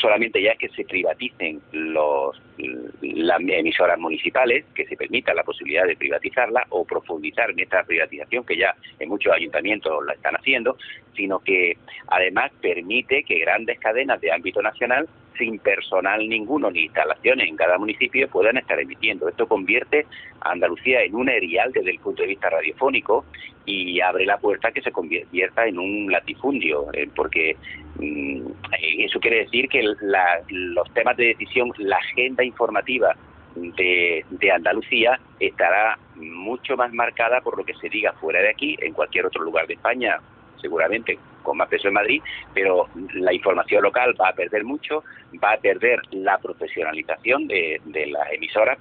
solamente ya es que se privaticen las emisoras municipales, que se permita la posibilidad de privatizarla o profundizar en esta privatización que ya en muchos ayuntamientos la están haciendo, sino que además permite que grandes cadenas de ámbito nacional, sin personal ninguno ni instalaciones en cada municipio, puedan estar emitiendo. Esto convierte a Andalucía en un erial desde el punto de vista radiofónico y abre la puerta a que se convierta en un latifundio, porque eso quiere decir que los temas de decisión, la agenda informativa de Andalucía estará mucho más marcada por lo que se diga fuera de aquí, en cualquier otro lugar de España, seguramente con más peso en Madrid, pero la información local va a perder mucho, va a perder la profesionalización de las emisoras,